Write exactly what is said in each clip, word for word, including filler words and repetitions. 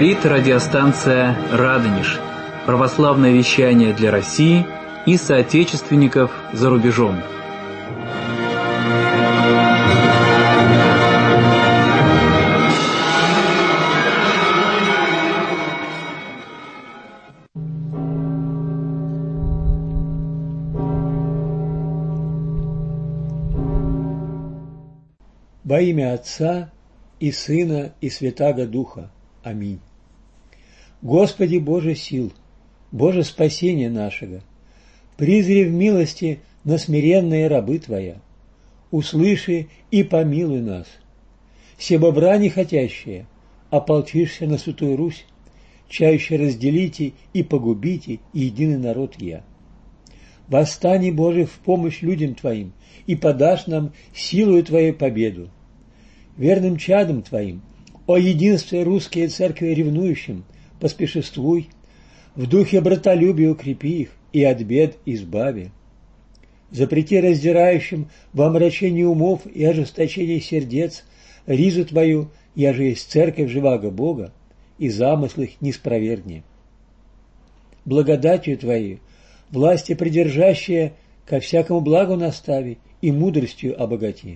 Говорит радиостанция «Радонеж». Православное вещание для России и соотечественников за рубежом. Во имя Отца и Сына и Святаго Духа. Аминь. Господи Боже сил, Боже спасения нашего, призри в милости на смиренные рабы Твоя, услыши и помилуй нас. Себо брани хотящие, ополчишься на Святую Русь, чаще разделите и погубите единый народ я. Восстань, Боже, в помощь людям Твоим, и подашь нам силою Твоей победу. Верным чадом Твоим, о единстве русские церкви ревнующим, поспешествуй, в духе братолюбия укрепи их и от бед избави. Запрети раздирающим во омрачении умов и ожесточении сердец ризу Твою, я же есть церковь живаго Бога, и замыслы их не спровергни. Благодатью Твоей власти придержащие ко всякому благу настави и мудростью обогати.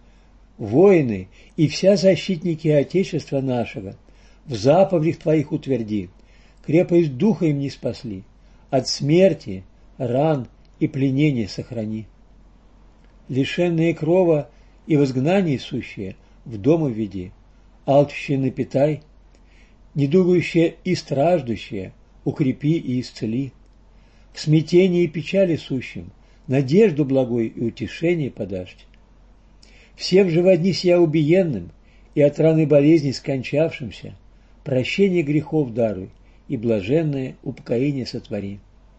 Воины и вся защитники Отечества нашего в заповедях Твоих утверди, крепость духа им не спасли, от смерти, ран и пленения сохрани. Лишенные крова и в изгнании сущие в дом введи, алчущие напитай, недугающие и страждущие укрепи и исцели. В смятении и печали сущим надежду благой и утешение подашь. Всем же водни сия убиенным и от раны болезни скончавшимся прощение грехов даруй и блаженное упокоение сотвори.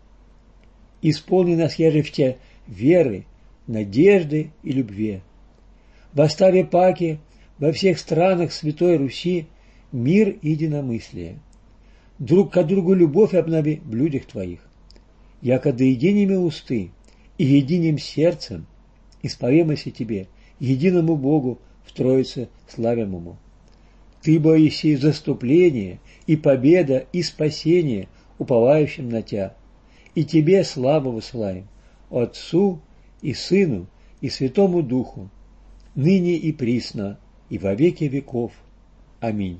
Исполни нас, я же в Те веры, надежды и любви. В оставе паки во всех странах Святой Руси мир и единомыслие. Друг к другу любовь обнови в людях Твоих. Яко да единими усты и единым сердцем исповемося Тебе, единому Богу в Троице славимому. Ты, бо еси заступление и победа и спасение уповающим на Тя, и Тебе славу высылаем, Отцу и Сыну и Святому Духу, ныне и присно, и во веки веков. Аминь.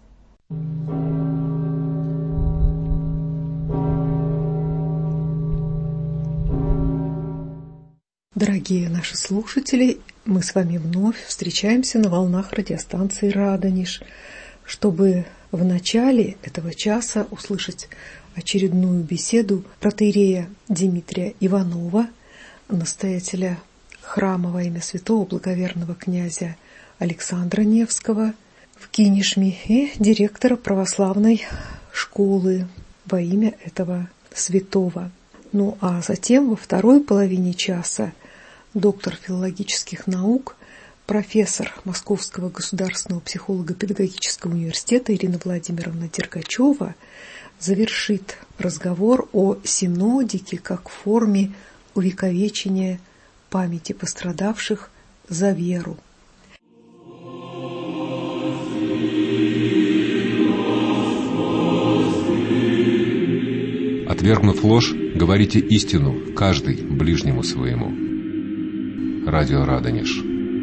Дорогие наши слушатели, мы с вами вновь встречаемся на волнах радиостанции «Радонеж», чтобы в начале этого часа услышать очередную беседу протоиерея Дмитрия Иванова, настоятеля храма во имя святого благоверного князя Александра Невского в Кинешме и директора православной школы во имя этого святого. Ну а затем во второй половине часа доктор филологических наук, профессор Московского государственного психолого-педагогического университета Ирина Владимировна Дергачева завершит разговор о синодике как форме увековечения памяти пострадавших за веру. Отвергнув ложь, говорите истину, каждый ближнему своему. Радио Радонеж.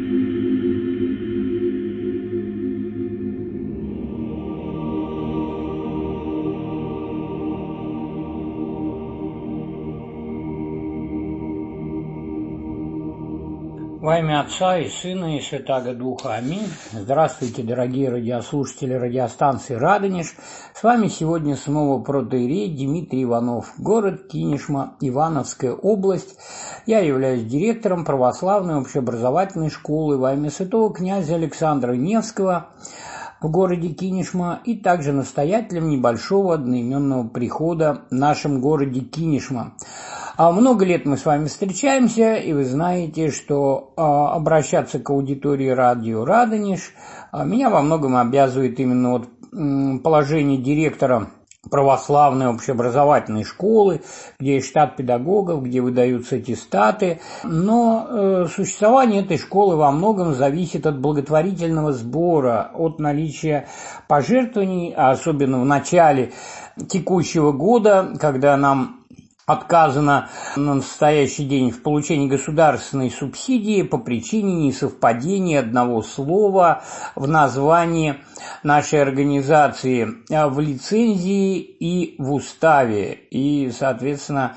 Во имя Отца и Сына и Святаго Духа. Аминь. Здравствуйте, дорогие радиослушатели радиостанции «Радонеж». С вами сегодня снова протоиерей Дмитрий Иванов, город Кинешма, Ивановская область. Я являюсь директором православной общеобразовательной школы во имя святого князя Александра Невского в городе Кинешма и также настоятелем небольшого одноименного прихода в нашем городе Кинешма. А много лет мы с вами встречаемся, и вы знаете, что а, обращаться к аудитории радио «Радонеж» а, меня во многом обязывает именно вот, м, положение директора православные общеобразовательные школы, где есть штат педагогов, где выдаются аттестаты. Но э, существование этой школы во многом зависит от благотворительного сбора, от наличия пожертвований, а особенно в начале текущего года, когда нам отказано на настоящий день в получении государственной субсидии по причине несовпадения одного слова в названии нашей организации в лицензии и в уставе, и, соответственно,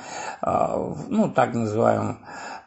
ну, так называемом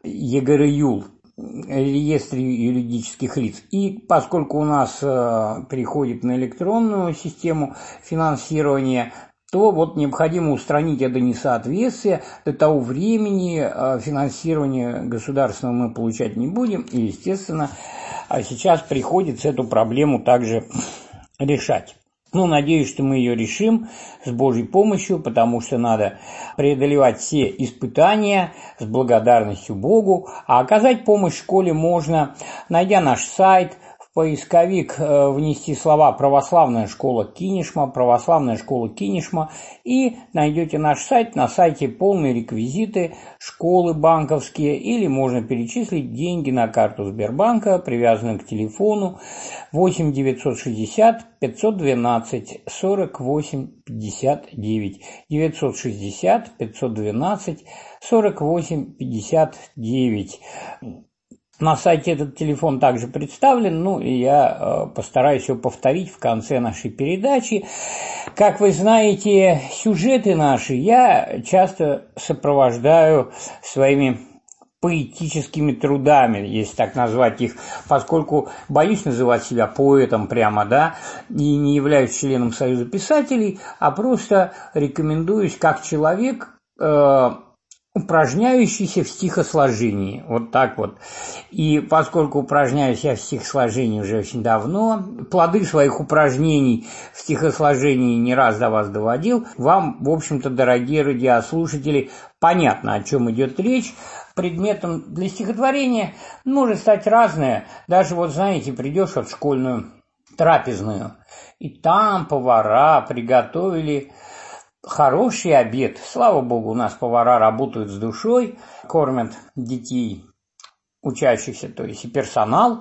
ЕГРЮЛ, реестре юридических лиц. И поскольку у нас переходит на электронную систему финансирования, то вот необходимо устранить это несоответствие. До того времени финансирование государственного мы получать не будем. И, естественно, сейчас приходится эту проблему также решать. Ну, надеюсь, что мы ее решим с Божьей помощью, потому что надо преодолевать все испытания с благодарностью Богу. А оказать помощь школе можно, найдя наш сайт, поисковик внести слова «Православная школа Кинешма», «Православная школа Кинешма», и найдете наш сайт. На сайте полные реквизиты школы банковские, или можно перечислить деньги на карту Сбербанка, привязанную к телефону восемь девятьсот шестьдесят пятьсот двенадцать сорок восемь пятьдесят девять. девятьсот шестьдесят пятьсот двенадцать сорок восемь пятьдесят девять. На сайте этот телефон также представлен, ну и я э, постараюсь его повторить в конце нашей передачи. Как вы знаете, сюжеты наши я часто сопровождаю своими поэтическими трудами, если так назвать их, поскольку боюсь называть себя поэтом прямо, да, и не являюсь членом Союза писателей, а просто рекомендуюсь как человек, э, упражняющийся в стихосложении, вот так вот. И поскольку упражняюсь я в стихосложении уже очень давно, плоды своих упражнений в стихосложении не раз до вас доводил, вам, в общем-то, дорогие радиослушатели, понятно, о чем идет речь. Предметом для стихотворения может стать разное. Даже вот, знаете, придешь в школьную трапезную, и там повара приготовили хороший обед. Слава богу, у нас повара работают с душой, кормят детей, учащихся, то есть и персонал.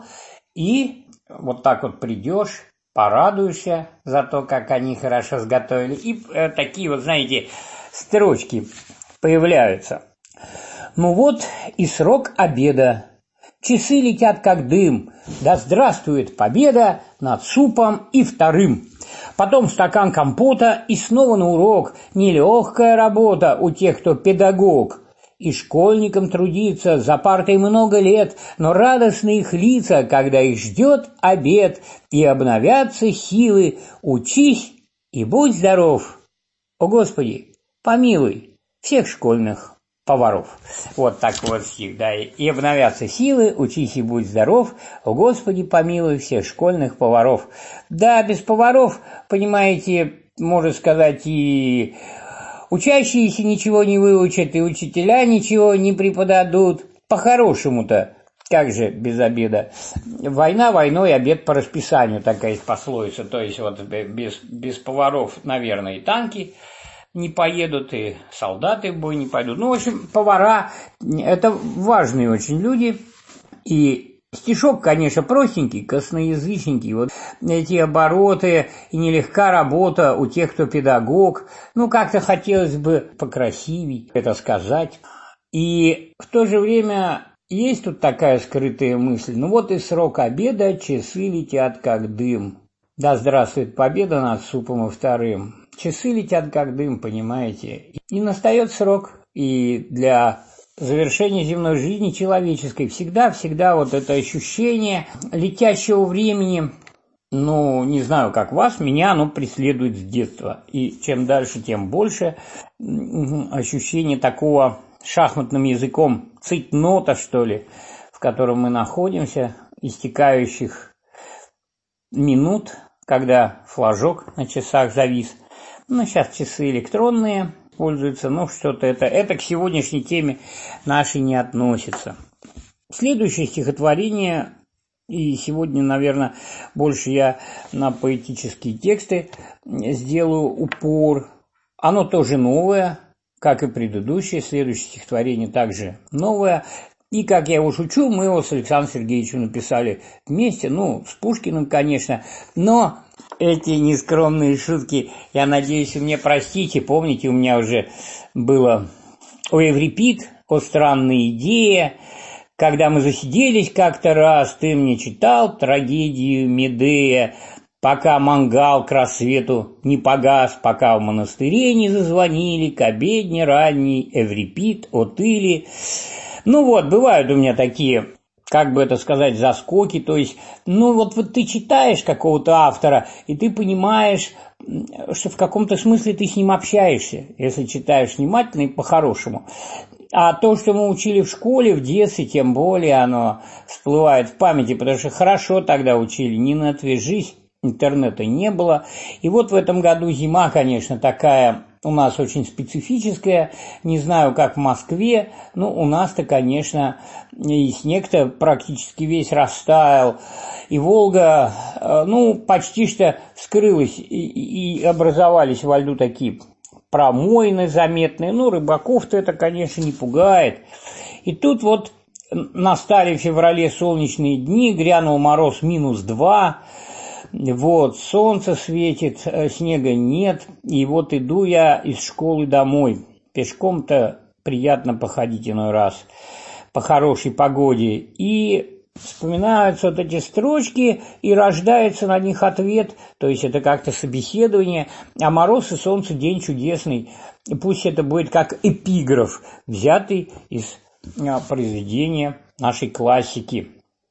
И вот так вот придешь, порадуешься за то, как они хорошо сготовили. И э, такие вот, знаете, строчки появляются. Ну вот и срок обеда. Часы летят как дым. Да здравствует победа над супом и вторым. Потом стакан компота и снова на урок. Нелегкая работа у тех, кто педагог. И школьникам трудиться за партой много лет, но радостны их лица, когда их ждет обед, и обновятся силы. Учись и будь здоров. О Господи, помилуй всех школьных поваров. Вот так вот стих, да. И обновятся силы, учись и будь здоров. О Господи, помилуй всех школьных поваров. Да, без поваров, понимаете, можно сказать, и учащиеся ничего не выучат, и учителя ничего не преподадут. По-хорошему-то, как же без обеда? Война войной, обед по расписанию, такая есть пословица. То есть вот без, без поваров, наверное, и танки не поедут, и солдаты в бой не пойдут. Ну, в общем, повара – это важные очень люди. И стишок, конечно, простенький, косноязычненький. Вот эти обороты и нелегка работа у тех, кто педагог. Ну, как-то хотелось бы покрасивей это сказать. И в то же время есть тут такая скрытая мысль. Ну, вот и срок обеда, часы летят как дым. Да здравствует победа над супом и вторым. Часы летят как дым, понимаете. И настает срок. И для завершения земной жизни человеческой всегда-всегда вот это ощущение летящего времени, ну, не знаю, как вас, меня оно преследует с детства. И чем дальше, тем больше ощущение такого шахматным языком цейтнота, что ли, в котором мы находимся, истекающих минут, когда флажок на часах завис. Ну, сейчас часы электронные пользуются, но что-то это, это к сегодняшней теме нашей не относится. Следующее стихотворение, и сегодня, наверное, больше я на поэтические тексты сделаю упор. Оно тоже новое, как и предыдущее, следующее стихотворение также новое. И, как я его шучу, мы его с Александром Сергеевичем написали вместе, ну, с Пушкиным, конечно, но эти нескромные шутки, я надеюсь, вы мне простите. Помните, у меня уже было о Еврипид, о странной идее, когда мы засиделись как-то раз, ты мне читал трагедию Медея, пока мангал к рассвету не погас, пока в монастыре не зазвонили, к обедне ранней Еврипид, Отыли. Ну вот, бывают у меня такие, как бы это сказать, заскоки, то есть, ну вот, вот ты читаешь какого-то автора, и ты понимаешь, что в каком-то смысле ты с ним общаешься, если читаешь внимательно и по-хорошему. А то, что мы учили в школе, в детстве, тем более оно всплывает в памяти, потому что хорошо тогда учили, не отвяжись, интернета не было. И вот в этом году зима, конечно, такая у нас очень специфическая, не знаю, как в Москве, но у нас-то, конечно, и снег-то практически весь растаял, и Волга, ну, почти что скрылась, и, и образовались во льду такие промоины заметные, ну, рыбаков-то это, конечно, не пугает. И тут вот настали в феврале солнечные дни, грянул мороз минус два, вот, солнце светит, снега нет, и вот иду я из школы домой. Пешком-то приятно походить иной раз по хорошей погоде. И вспоминаются вот эти строчки, и рождается на них ответ, то есть это как-то собеседование, а мороз и солнце день чудесный. И пусть это будет как эпиграф, взятый из произведения нашей классики.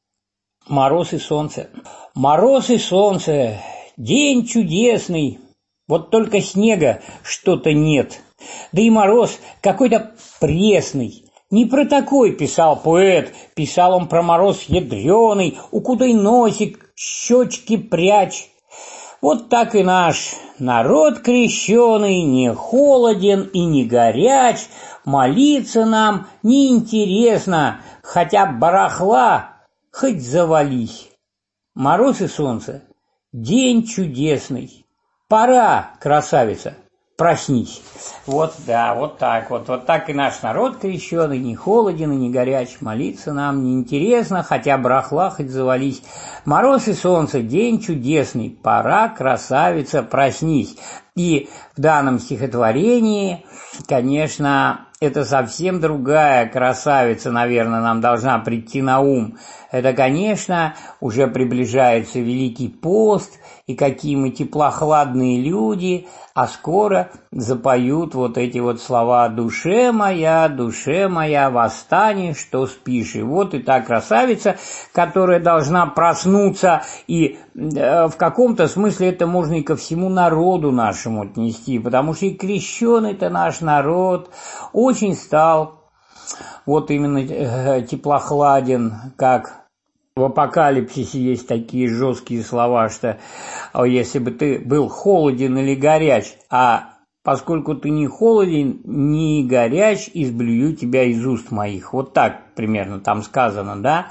Мороз и солнце. Мороз и солнце, день чудесный, вот только снега что-то нет. Да и мороз какой-то пресный. Не про такой писал поэт, писал он про мороз ядреный, укутай носик, щечки прячь. Вот так и наш народ крещеный, не холоден и не горяч, молиться нам неинтересно, хотя барахла хоть завались. Мороз и солнце, день чудесный, пора, красавица, проснись. Вот, да, вот так вот, вот так и наш народ крещеный, не холоден и не горяч, молиться нам неинтересно, хотя барахла хоть завались. Мороз и солнце, день чудесный, пора, красавица, проснись. И в данном стихотворении, конечно, это совсем другая красавица, наверное, нам должна прийти на ум. Это, конечно, уже приближается Великий пост, и какие мы теплохладные люди, а скоро запоют вот эти вот слова «Душе моя, душе моя, восстань, что спишь». И вот и та красавица, которая должна проснуться, и э, в каком-то смысле это можно и ко всему народу нашему отнести, потому что и крещеный-то наш народ очень стал вот именно э, теплохладен, как в Апокалипсисе есть такие жесткие слова, что если бы ты был холоден или горяч, а поскольку ты не холоден, не горяч, изблюю тебя из уст моих. Вот так примерно там сказано, да?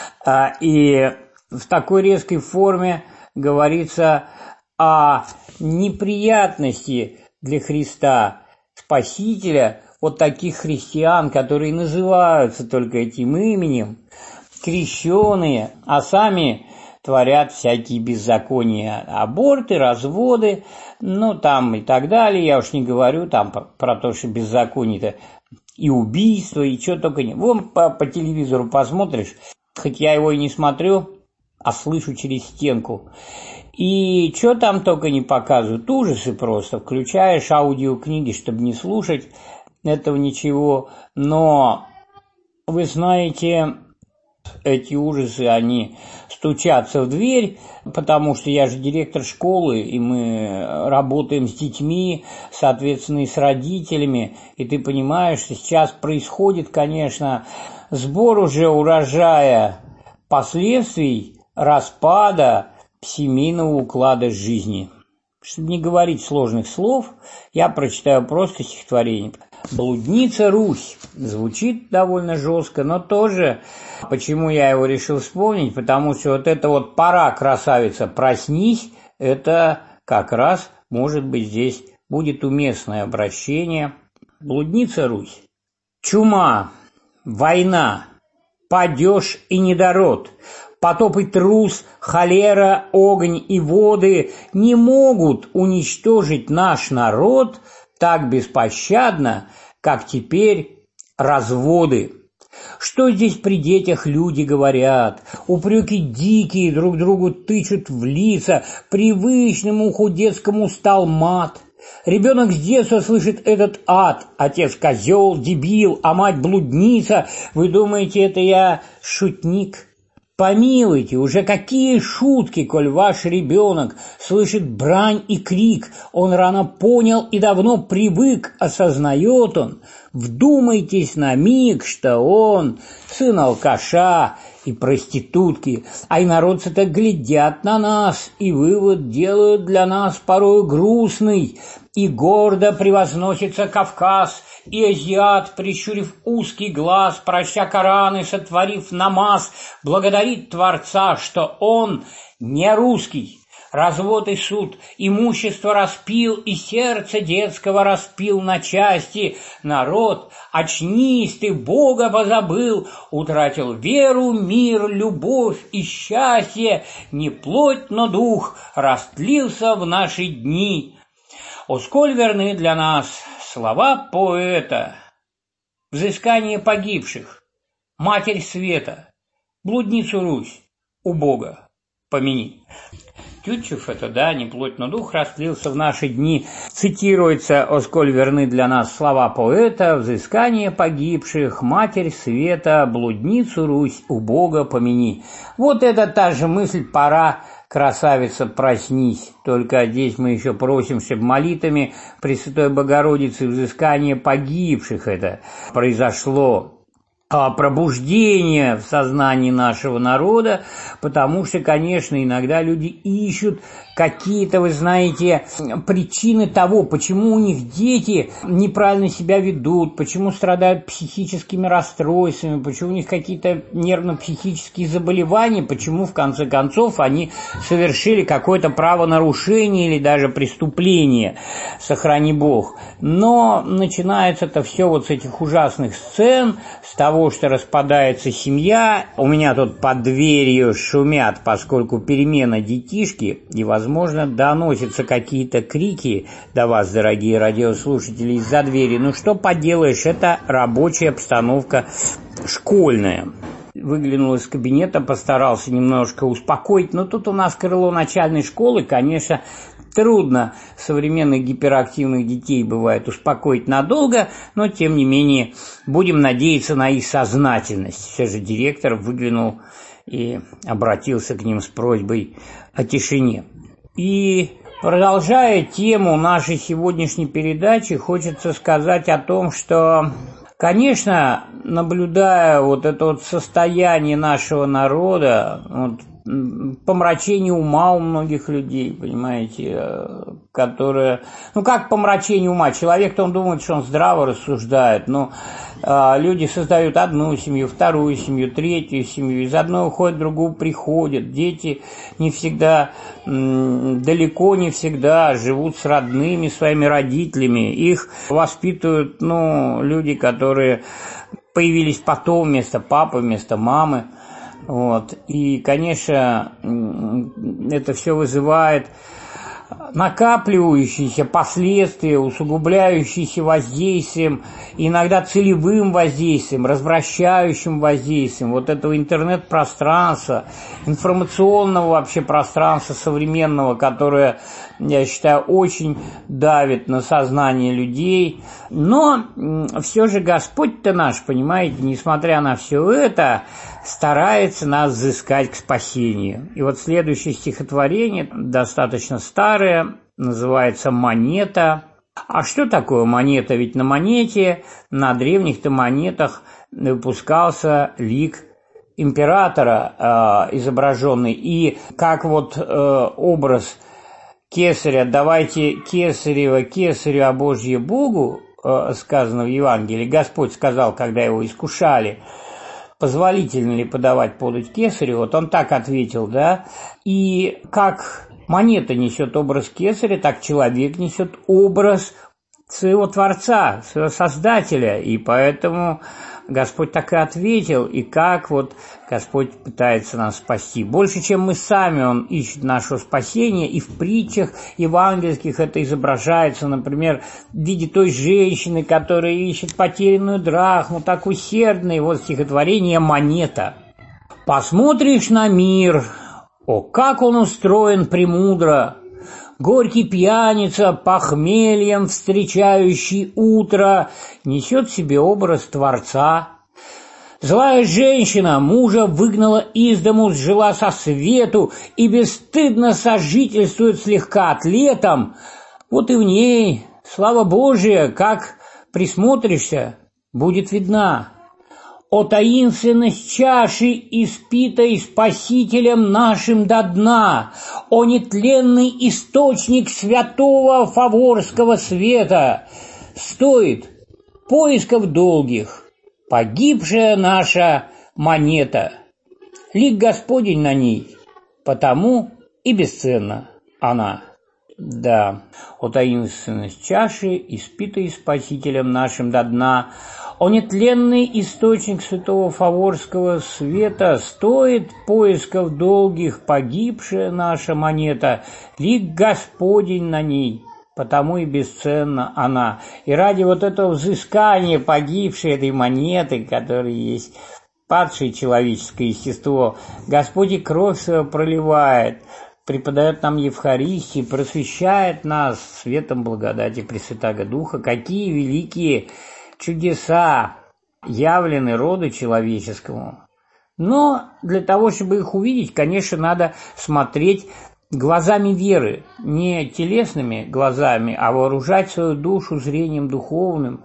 И в такой резкой форме говорится о неприятности для Христа, Спасителя, вот таких христиан, которые называются только этим именем, крещеные, а сами творят всякие беззакония, аборты, разводы, ну там и так далее. Я уж не говорю там про, про то, что беззаконие-то и убийство, и что только не. Вон по, по телевизору посмотришь, хоть я его и не смотрю, а слышу через стенку. И что там только не показывают, ужасы просто. Включаешь аудиокниги, чтобы не слушать этого ничего. Но вы знаете, эти ужасы, они стучатся в дверь, потому что я же директор школы, и мы работаем с детьми, соответственно, и с родителями, и ты понимаешь, что сейчас происходит, конечно, сбор уже урожая последствий распада семейного уклада жизни. Чтобы не говорить сложных слов, я прочитаю просто стихотворение. «Блудница Русь» звучит довольно жестко, но тоже, почему я его решил вспомнить, потому что вот это вот «пора, красавица, проснись», это как раз может быть здесь будет уместное обращение. Блудница Русь. Чума, война, падеж и недород, потоп и трус, холера, огонь и воды не могут уничтожить наш народ так беспощадно, как теперь разводы. Что здесь при детях люди говорят? Упреки дикие, друг другу тычут в лица, привычным уху детскому стал мат. Ребенок с детства слышит этот ад. Отец козел, дебил, а мать блудница. Вы думаете, это я шутник? Помилуйте, уже какие шутки, коль ваш ребенок слышит брань и крик. Он рано понял и давно привык, осознает он. Вдумайтесь на миг, что он сын алкаша и проститутки, а инородцы-то глядят на нас и вывод делают для нас порою грустный. И гордо превозносится Кавказ, и азиат, прищурив узкий глаз, проща Коран и сотворив намаз, благодарит Творца, что он не русский. Развод и суд, имущество распил, и сердце детского распил на части. Народ, очнись, ты Бога позабыл, утратил веру, мир, любовь и счастье. Не плоть, но дух растлился в наши дни. О, сколь верны для нас слова поэта! Взыскание погибших, Матерь Света, блудницу Русь, у Бога помяни. Тютчев это, да, не плоть, но дух растлился в наши дни. Цитируется, о сколь верны для нас слова поэта, взыскание погибших, Матерь Света, блудницу Русь, у Бога помяни. Вот это та же мысль, пора, красавица, проснись. Только здесь мы еще просим, чтобы молитвами Пресвятой Богородицы взыскание погибших это произошло. Пробуждение в сознании нашего народа, потому что, конечно, иногда люди ищут какие-то, вы знаете, причины того, почему у них дети неправильно себя ведут, почему страдают психическими расстройствами, почему у них какие-то нервно-психические заболевания, почему, в конце концов, они совершили какое-то правонарушение или даже преступление, сохрани Бог. Но начинается это все вот с этих ужасных сцен, с того, что распадается семья. У меня тут под дверью шумят, поскольку перемена детишки, и, возможно, доносятся какие-то крики до вас, дорогие радиослушатели, из-за двери. Ну, что поделаешь, это рабочая обстановка школьная. Выглянул из кабинета, постарался немножко успокоить, но тут у нас крыло начальной школы, конечно, трудно современных гиперактивных детей бывает успокоить надолго, но тем не менее будем надеяться на их сознательность. Все же директор выглянул и обратился к ним с просьбой о тишине. И продолжая тему нашей сегодняшней передачи, хочется сказать о том, что, конечно, наблюдая вот это вот состояние нашего народа, вот, помрачение ума у многих людей, понимаете, которое... Ну, как помрачение ума? Человек-то, он думает, что он здраво рассуждает, но э, люди создают одну семью, вторую семью, третью семью, из одной уходят, в другую приходят. Дети не всегда, м, далеко не всегда живут с родными своими родителями. Их воспитывают, ну, люди, которые появились потом вместо папы, вместо мамы. Вот. И, конечно, это все вызывает накапливающиеся последствия, усугубляющиеся воздействием, иногда целевым воздействием, развращающим воздействием вот этого интернет-пространства, информационного вообще пространства современного, которое, я считаю, очень давит на сознание людей. Но все же Господь-то наш, понимаете, несмотря на все это, старается нас взыскать к спасению. И вот следующее стихотворение, достаточно старое, называется «Монета». А что такое монета? Ведь на монете, на древних-то монетах выпускался лик императора, э, изображенный. И как вот э, образ кесаря, давайте кесарево кесарю, а Божье Богу, э, сказано в Евангелии, Господь сказал, когда его искушали, позволительно ли подавать подать кесарю, вот он так ответил, да, и как монета несет образ кесаря, так человек несет образ своего Творца, своего Создателя. И поэтому Господь так и ответил, и как вот Господь пытается нас спасти. Больше, чем мы сами, Он ищет нашего спасения, и в притчах евангельских это изображается, например, в виде той женщины, которая ищет потерянную драхму, так усердно, и вот стихотворение «Монета». «Посмотришь на мир, о, как он устроен премудро! Горький пьяница, похмельем встречающий утро, несет в себе образ Творца. Злая женщина мужа выгнала из дому, сжила со свету и бесстыдно сожительствует слегка атлетом. Вот и в ней, слава Божия, как присмотришься, будет видна. О таинственность чаши, испитой Спасителем нашим до дна, о нетленный источник святого фаворского света, стоит поисков долгих погибшая наша монета. Лик Господень на ней, потому и бесценна она». Да, о таинственность чаши, испитой Спасителем нашим до дна, о нетленный источник святого фаворского света, стоит поисков долгих погибшая наша монета, лик Господень на ней, потому и бесценна она. И ради вот этого взыскания погибшей этой монеты, которая есть падшее человеческое естество, Господь и кровь свою проливает, преподает нам Евхаристию, просвещает нас светом благодати Пресвятаго Духа. Какие великие чудеса явлены роду человеческому. Но для того, чтобы их увидеть, конечно, надо смотреть глазами веры, не телесными глазами, а вооружать свою душу зрением духовным.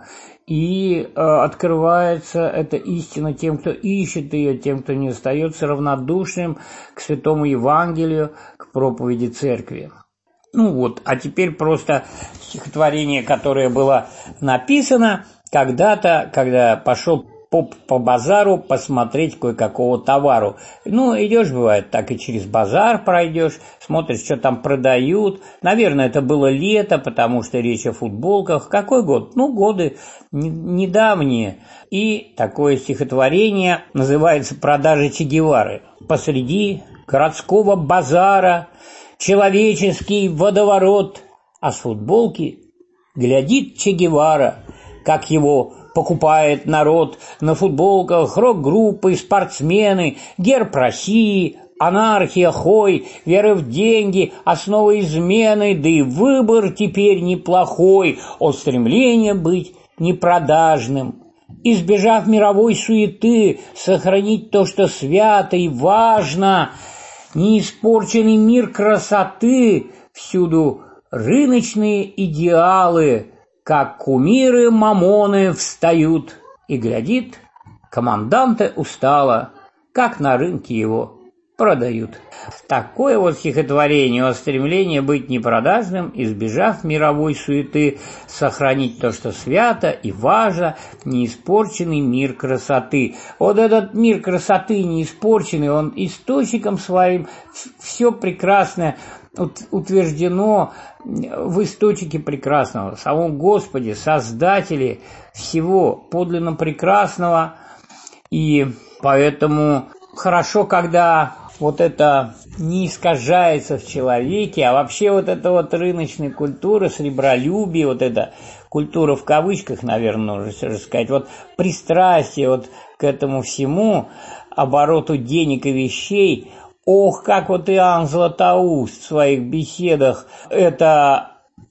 И э, открывается эта истина тем, кто ищет ее, тем, кто не остается равнодушным к Святому Евангелию, к проповеди Церкви. Ну вот, а теперь просто стихотворение, которое было написано когда-то, когда пошел поп по базару посмотреть кое-какого товару. Ну, идешь, бывает, так и через базар пройдешь, смотришь, что там продают. Наверное, это было лето, потому что речь о футболках. Какой год? Ну, годы недавние. И такое стихотворение называется «Продажа Че Гевары». Посреди городского базара человеческий водоворот, а с футболки глядит Че Гевара, как его покупает народ. На футболках рок-группы, спортсмены, герб России, анархия, хой, вера в деньги, основа измены, да и выбор теперь неплохой, от стремления быть непродажным. Избежав мировой суеты, сохранить то, что свято и важно, неиспорченный мир красоты, всюду рыночные идеалы, как кумиры Мамоны встают, и глядит, команданты устало, как на рынке его продают. Такое вот стихотворение о стремлении быть непродажным, избежав мировой суеты, сохранить то, что свято и важно, неиспорченный мир красоты. Вот этот мир красоты неиспорченный, он источником своим все прекрасное утверждено в источнике прекрасного, в самом Господе, Создателе всего подлинно прекрасного. И поэтому хорошо, когда вот это не искажается в человеке, а вообще вот эта вот рыночная культура, сребролюбие, вот эта культура в кавычках, наверное, нужно сказать, вот пристрастие вот к этому всему, обороту денег и вещей. Ох, как вот Иоанн Златоуст в своих беседах это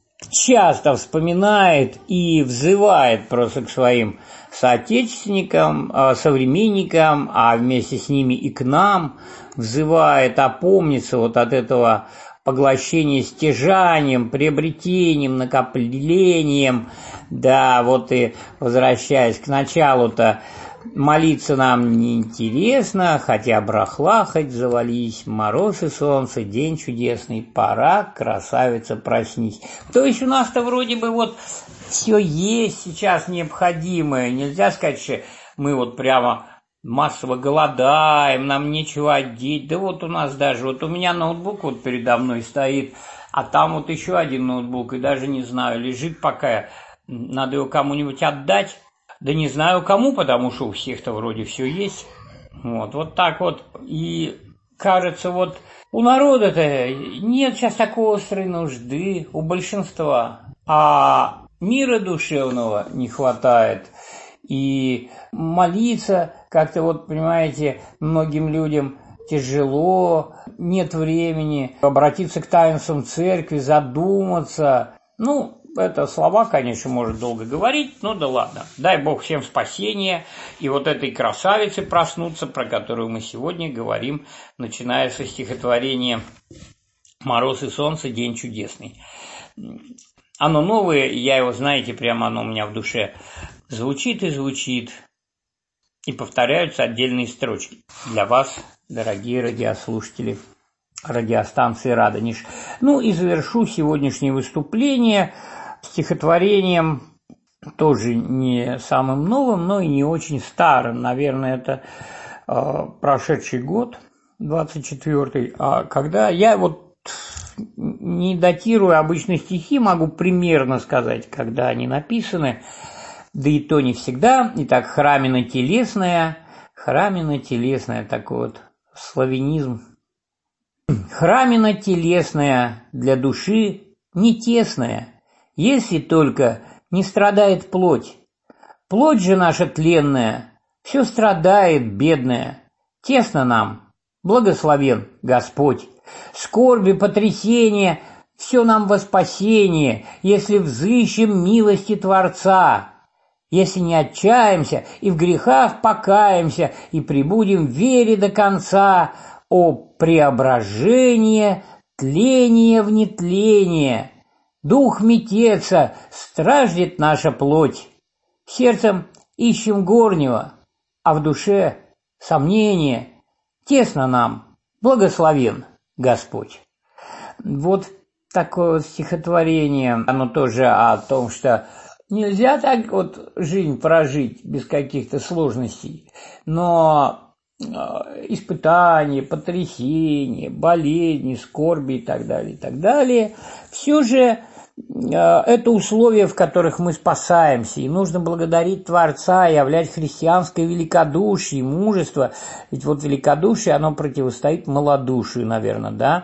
часто вспоминает и взывает просто к своим соотечественникам, современникам, а вместе с ними и к нам, взывает опомниться вот от этого поглощения стяжанием, приобретением, накоплением. Да, вот и возвращаясь к началу-то, молиться нам неинтересно, хотя брахла хоть завались, мороз и солнце, день чудесный, пора, красавица, проснись. То есть у нас-то вроде бы вот все есть сейчас необходимое, нельзя сказать, что мы вот прямо массово голодаем, нам нечего одеть. Да вот у нас даже, вот у меня ноутбук вот передо мной стоит, а там вот еще один ноутбук, и даже не знаю, лежит пока, надо его кому-нибудь отдать. Да не знаю кому, потому что у всех-то вроде все есть. Вот, вот так вот. И кажется, вот у народа-то нет сейчас такой острой нужды, у большинства. А мира душевного не хватает. И молиться как-то, вот, понимаете, многим людям тяжело, нет времени обратиться к таинствам церкви, задуматься. Ну, это слова, конечно, может долго говорить, но да ладно. Дай Бог всем спасения и вот этой красавице проснуться, про которую мы сегодня говорим, начиная со стихотворения «Мороз и солнце, день чудесный». Оно новое, я его, знаете, прямо оно у меня в душе звучит и звучит, и повторяются отдельные строчки для вас, дорогие радиослушатели радиостанции «Радонеж». Ну и завершу сегодняшнее выступление стихотворением, тоже не самым новым, но и не очень старым. Наверное, это э, прошедший год, двадцать четвёртый. А когда я вот не датирую обычно стихи, могу примерно сказать, когда они написаны, да и то не всегда. Итак, храмино-телесная, храмино-телесная, такой вот славянизм. Храмино-телесная для души не тесная, если только не страдает плоть. Плоть же наша тленная все страдает, бедная. Тесно нам, благословен Господь. Скорби, потрясения, все нам во спасение, если взыщем милости Творца. Если не отчаемся и в грехах покаемся, и пребудем в вере до конца, о преображение, тление в нетление. Дух метеца, страждет наша плоть. Сердцем ищем горнего, а в душе сомнение. Тесно нам, благословен Господь. Вот такое вот стихотворение, оно тоже о том, что нельзя так вот жизнь прожить без каких-то сложностей, но испытания, потрясения, болезни, скорби и так далее, и так далее, все же это условия, в которых мы спасаемся, и нужно благодарить Творца, являть христианское великодушие и мужество, ведь вот великодушие, оно противостоит малодушию, наверное, да,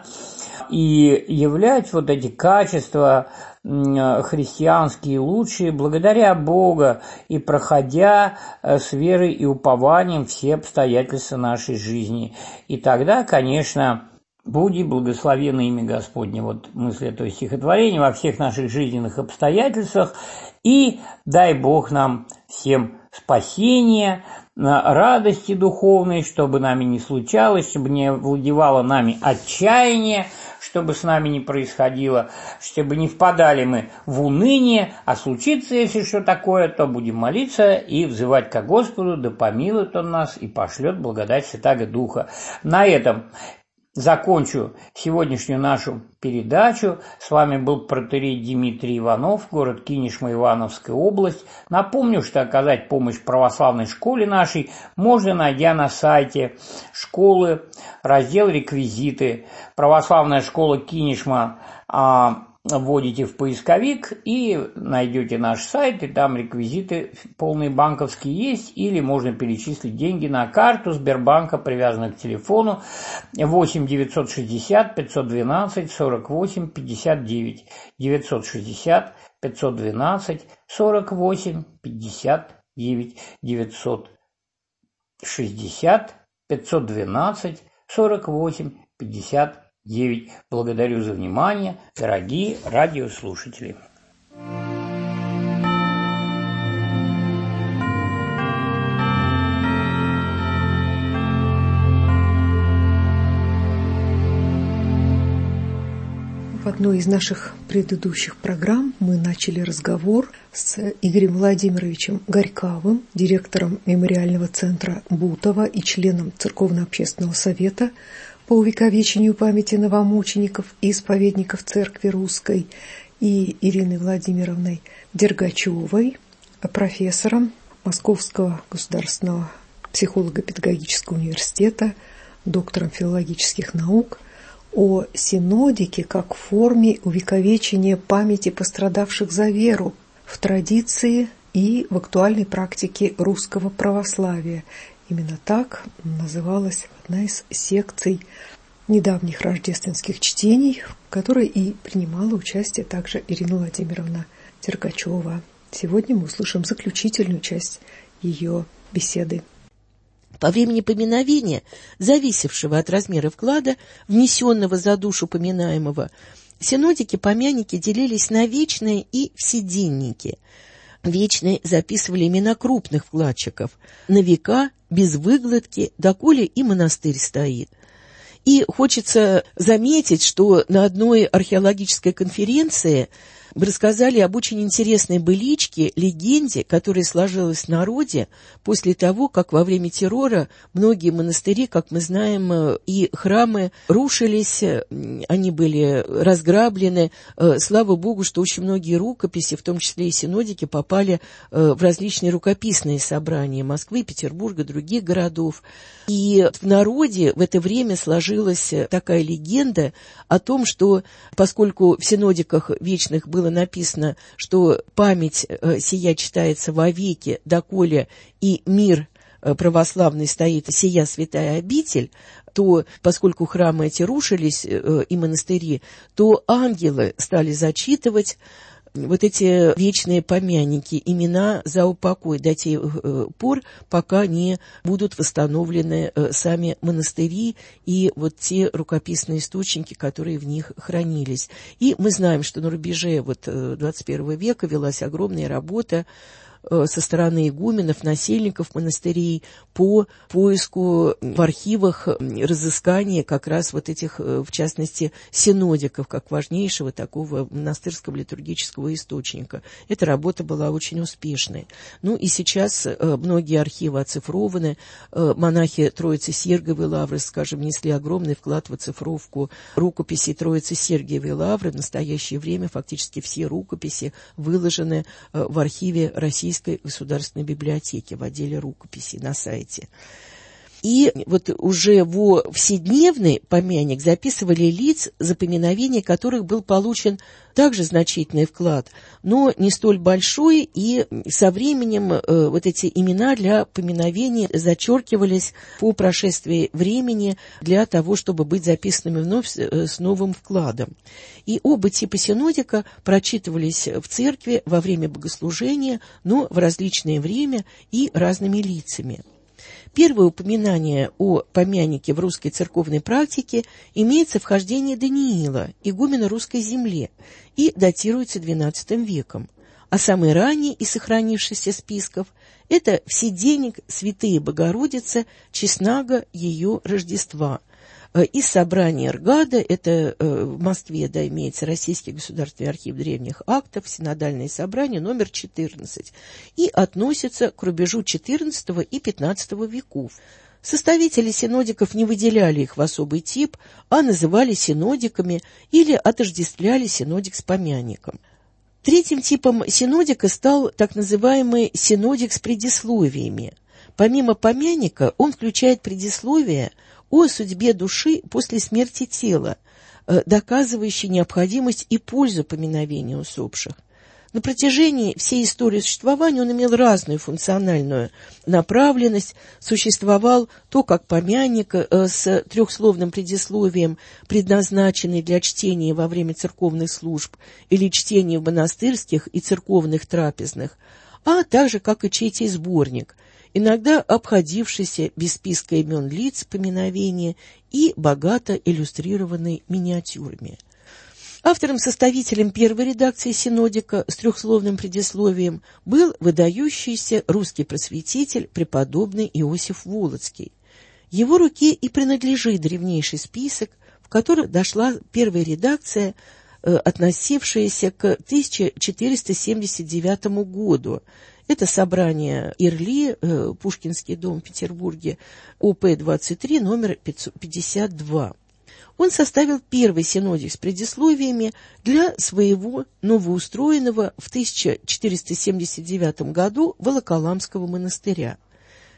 и являть вот эти качества христианские лучшие благодаря Бога и проходя с верой и упованием все обстоятельства нашей жизни. И тогда, конечно, буди благословенно имя Господне. Вот мысль этого стихотворения во всех наших жизненных обстоятельствах. И дай Бог нам всем спасения, радости духовной, чтобы нами не случалось, чтобы не владевало нами отчаяние, чтобы с нами не происходило, чтобы не впадали мы в уныние, а случится, если что такое, то будем молиться и взывать ко Господу, да помилует Он нас и пошлет благодать Святаго Духа. На этом закончу сегодняшнюю нашу передачу. С вами был протоиерей Дмитрий Иванов, город Кинешма, Ивановская область. Напомню, что оказать помощь православной школе нашей можно, найдя на сайте школы раздел «Реквизиты». Православная школа Кинешма а, вводите в поисковик и найдете наш сайт, и там реквизиты полные банковские есть, или можно перечислить деньги на карту Сбербанка, привязанную к телефону восемь девятьсот шестьдесят пятьсот двенадцать сорок восемь пятьдесят девять, девятьсот шестьдесят пятьсот двенадцать сорок восемь пятьдесят девять, девятьсот шестьдесят пятьсот двенадцать сорок восемь пятьдесят девять. Благодарю за внимание, дорогие радиослушатели. В одной из наших предыдущих программ мы начали разговор с Игорем Владимировичем Горьковым, директором мемориального центра Бутово и членом Церковно-общественного совета по увековечению памяти новомучеников и исповедников Церкви Русской, и Ириной Владимировной Дергачевой, профессором Московского государственного психолого-педагогического университета, доктором филологических наук, о синодике как форме увековечения памяти пострадавших за веру в традиции и в актуальной практике русского православия. Именно так называлась одна из секций недавних рождественских чтений, в которой и принимала участие также Ирина Владимировна Дергачева. Сегодня мы услышим заключительную часть ее беседы. По времени поминовения, зависевшего от размера вклада, внесенного за душу поминаемого, синодики-помяники делились на вечные и вседенники. Вечные записывали имена крупных вкладчиков, на века, без выгладки, доколе и монастырь стоит. И хочется заметить, что на одной археологической конференции рассказали об очень интересной быличке, легенде, которая сложилась в народе после того, как во время террора многие монастыри, как мы знаем, и храмы рушились, они были разграблены. Слава Богу, что очень многие рукописи, в том числе и синодики, попали в различные рукописные собрания Москвы, Петербурга, других городов. И в народе в это время сложилась такая легенда о том, что поскольку в синодиках вечных было написано, что память сия читается вовеки, доколе и мир православный стоит сия святая обитель, то, поскольку храмы эти рушились и монастыри, то ангелы стали зачитывать вот эти вечные помяники, имена за упокой до тех пор, пока не будут восстановлены сами монастыри и вот те рукописные источники, которые в них хранились. И мы знаем, что на рубеже вот двадцать первого века велась огромная работа со стороны игуменов, насельников монастырей по поиску в архивах разыскания как раз вот этих, в частности, синодиков, как важнейшего такого монастырского литургического источника. Эта работа была очень успешной. Ну и сейчас многие архивы оцифрованы. Монахи Троицы Сергиевой Лавры, скажем, внесли огромный вклад в оцифровку рукописей Троицы Сергиевой Лавры. В настоящее время фактически все рукописи выложены в архиве Российской государственной библиотеки в отделе рукописей на сайте. И вот уже во вседневный помяник записывали лиц, за поминовение которых был получен также значительный вклад, но не столь большой, и со временем э, вот эти имена для поминовения зачеркивались по прошествии времени для того, чтобы быть записанными вновь с, э, с новым вкладом. И оба типа синодика прочитывались в церкви во время богослужения, но в различное время и разными лицами. Первое упоминание о помянике в русской церковной практике имеется в хождении Даниила, игумена русской земли, и датируется двенадцатым веком. А самый ранний из сохранившихся списков – это вседенник Святые Богородицы, честнага ее Рождества. Из собрания РГАДа, это в Москве, да, имеется Российский государственный архив древних актов, синодальное собрание номер четырнадцать, и относится к рубежу четырнадцатого и пятнадцатого веков. Составители синодиков не выделяли их в особый тип, а называли синодиками или отождествляли синодик с помянником. Третьим типом синодика стал так называемый синодик с предисловиями. Помимо помяника он включает предисловие о судьбе души после смерти тела, доказывающий необходимость и пользу поминовения усопших. На протяжении всей истории существования он имел разную функциональную направленность, существовал то как помянник с трехсловным предисловием, предназначенный для чтения во время церковных служб или чтения в монастырских и церковных трапезных, а также как и чей-то сборник, иногда обходившийся без списка имен лиц поминовения и богато иллюстрированный миниатюрами. Автором-составителем первой редакции синодика с трехсловным предисловием был выдающийся русский просветитель преподобный Иосиф Волоцкий. Его руке и принадлежит древнейший список, в который дошла первая редакция, относившаяся к тысяча четыреста семьдесят девятому году. Это собрание Ирли, Пушкинский дом в Петербурге, О П двадцать три, номер пятьдесят два. Он составил первый синодик с предисловиями для своего новоустроенного в тысяча четыреста семьдесят девятом году Волоколамского монастыря.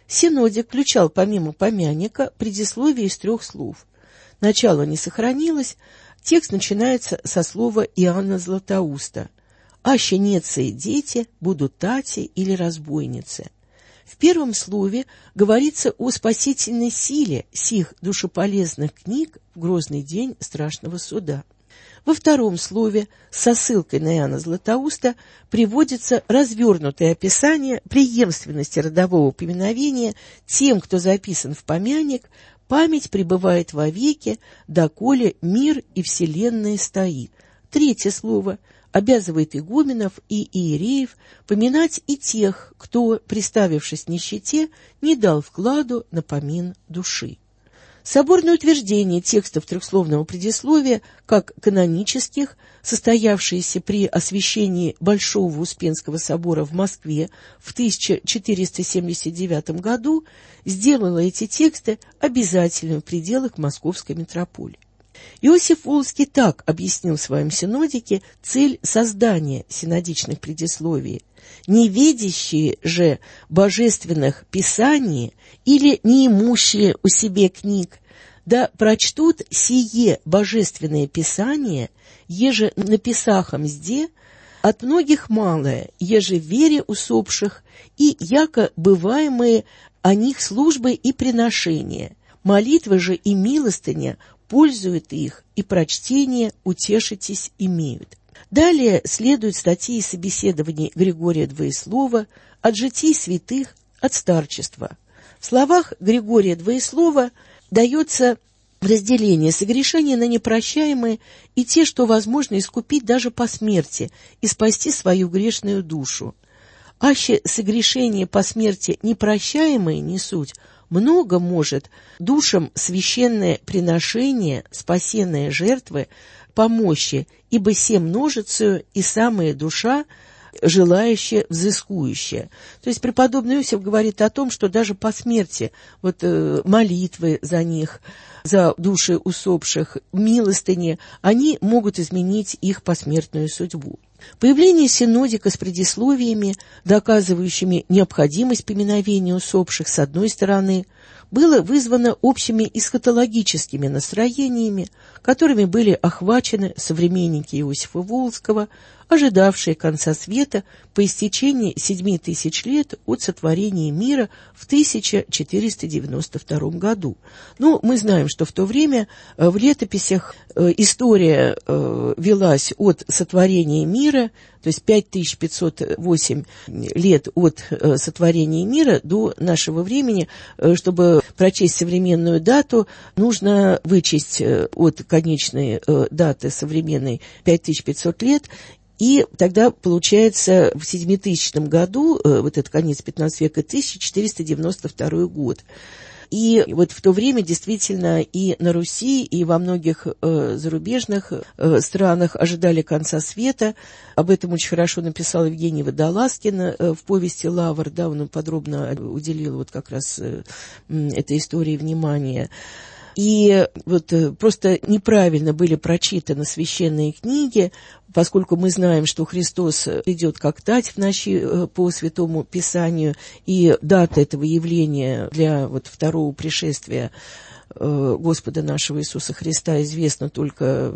Синодик включал помимо помяника предисловие из трех слов. Начало не сохранилось, текст начинается со слова Иоанна Златоуста: «Аще нецы дети будут тати или разбойницы». В первом слове говорится о спасительной силе сих душеполезных книг в грозный день страшного суда. Во втором слове со ссылкой на Иоанна Златоуста приводится развернутое описание преемственности родового поминовения тем, кто записан в помяник, память пребывает вовеки, доколе мир и вселенная стоит. Третье слово обязывает игуменов и иереев поминать и тех, кто, приставившись к нищете, не дал вкладу на помин души. Соборное утверждение текстов трехсловного предисловия, как канонических, состоявшееся при освящении Большого Успенского собора в Москве в тысяча четыреста семьдесят девятом году, сделало эти тексты обязательными в пределах Московской митрополии. Иосиф Волжский так объяснил в своем синодике цель создания синодичных предисловий: «Неведящие же божественных писаний или неимущие у себе книг, да прочтут сие божественное писание, еже написахом сде, от многих малое, еже в вере усопших, и яко бываемые о них службы и приношения, молитвы же и милостыня пользуют их, и прочтение утешитесь имеют». Далее следуют статьи и собеседования Григория Двоеслова от житий святых, от старчества. В словах Григория Двоеслова дается разделение согрешения на непрощаемые и те, что возможно искупить даже по смерти и спасти свою грешную душу. Аще согрешение по смерти непрощаемые не суть, много может душам священное приношение, спасенные жертвы, помощи, ибо се множицею и самая душа, желающая, взыскующая. То есть преподобный Иосиф говорит о том, что даже по смерти вот, э, молитвы за них, за души усопших, милостыни, они могут изменить их посмертную судьбу. Появление синодика с предисловиями, доказывающими необходимость поминовения усопших, с одной стороны, было вызвано общими эсхатологическими настроениями, которыми были охвачены современники Иосифа Волжского, ожидавшие конца света по истечении семи тысяч лет от сотворения мира в тысяча четыреста девяносто втором году. Но мы знаем, что в то время в летописях история велась от сотворения мира, то есть пять тысяч пятьсот восемь лет от сотворения мира до нашего времени. Чтобы прочесть современную дату, нужно вычесть от конечной даты современной пять тысяч пятьсот лет, и тогда получается в семитысячном году, вот этот конец пятнадцатого века, тысяча четыреста девяносто второй год. И вот в то время действительно и на Руси, и во многих э, зарубежных э, странах ожидали конца света. Об этом очень хорошо написал Евгений Водолазкин э, в повести «Лавр», да, он подробно уделил вот как раз э, этой истории внимания. И вот просто неправильно были прочитаны священные книги, поскольку мы знаем, что Христос идет как тать в ночи по Святому Писанию, и дата этого явления для вот второго пришествия Господа нашего Иисуса Христа известна только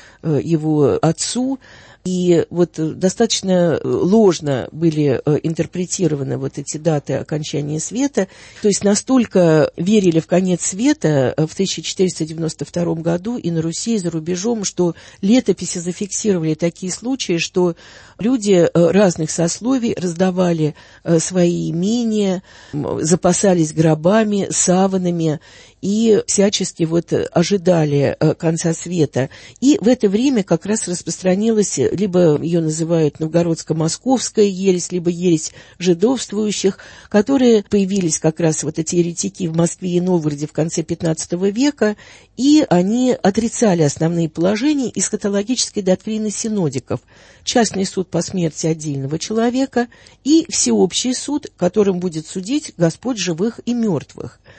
Его Отцу. И вот достаточно ложно были интерпретированы вот эти даты окончания света. То есть настолько верили в конец света в тысяча четыреста девяносто втором году и на Руси, и за рубежом, что летописи зафиксировали такие случаи, что люди разных сословий раздавали свои имения, запасались гробами, саванами и всячески вот ожидали конца света. И в это время как раз распространилась, либо ее называют новгородско-московская ересь, либо ересь жидовствующих, которые появились как раз вот эти еретики в Москве и Новгороде в конце пятнадцатого века, и они отрицали основные положения эсхатологической доктрины синодиков: частный суд по смерти отдельного человека и всеобщий суд, которым будет судить Господь живых и мертвых.